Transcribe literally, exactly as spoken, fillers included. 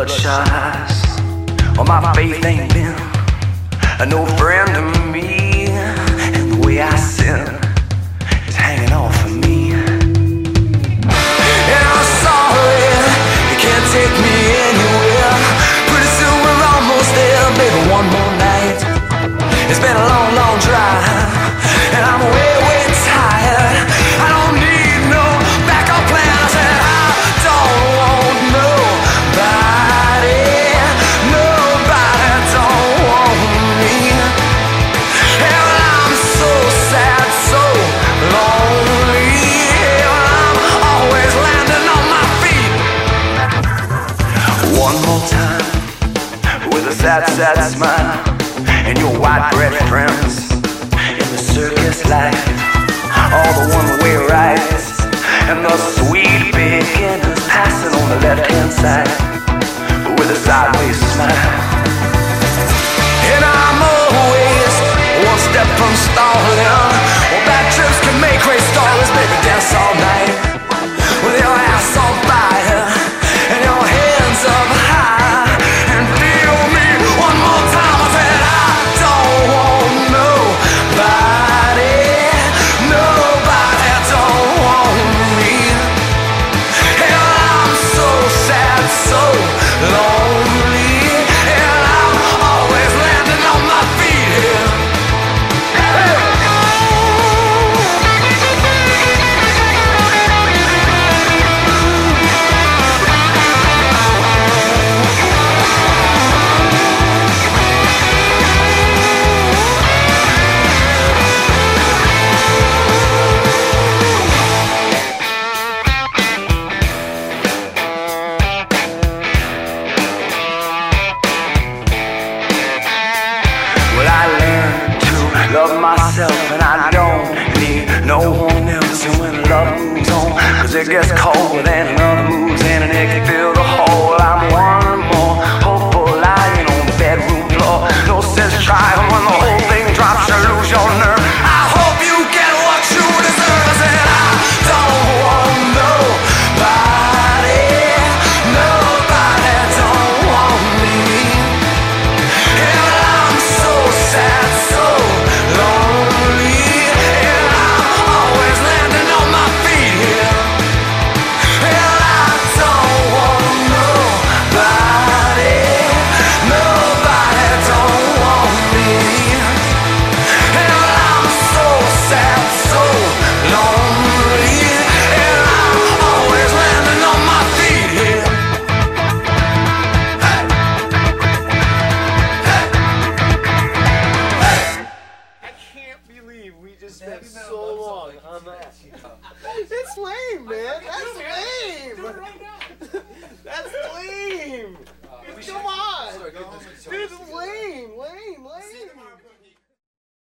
bloodshot eyes. Well, my faith ain't been no friend to me, and the way I sin is hanging off of me. And I'm sorry, you can't take me anywhere. Pretty soon we're almost there, baby, one more night. It's been a long, long drive, and I'm way, way tired. I don't need no backup plan. I said I don't want nobody. Nobody don't want me. And I'm so sad, so lonely. And I'm always landing on my feet. One more time, with a sad, sad smile, and your white bread friends in the circus life. All the one-way rides and the sweet beginners passing on the left-hand side with a sideways smile. And I'm always one step from stalling. Well, bad trips can make great stories, baby, dance all night with your ass on fire and your hands up high. And feel me one more time. I said I don't want nobody. Nobody don't want me. And I'm so sad, so lonely. And I'm always landing on my feet here. Well, I learned to love myself, and I don't need no one else. And when love moves on, cause it gets cold, then another moves in and it can fill the hole. I'm one more hopeful lying on the bedroom floor. No sense trying when the whole thing drops, you lose your nerve. I hope you get what you deserve. I said I don't want nobody. Nobody don't want me. And I'm so sad, so lonely. And I'm always landing on my feet here. And I don't want nobody. Nobody don't want me. And I'm so sad, so lonely. And I'm always landing on my feet here. I can't believe we just spent so long on that. It's lame, man. That's lame. That's lame. Come on. Dude, lame, lame, lame.